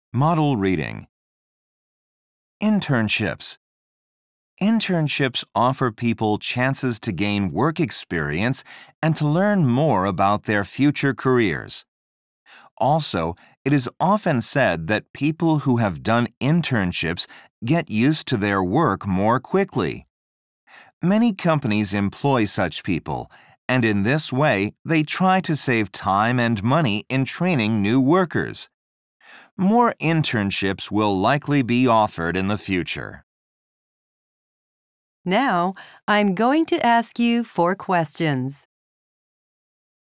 Model reading. Internships. Internships offer people chances to gain work experience and to learn more about their future careers. Also, it is often said that people who have done internships get used to their work more quickly. Many companies employ such people, and in this way, they try to save time and money in training new workers. More internships will likely be offered in the future. Now, I'm going to ask you 4 questions.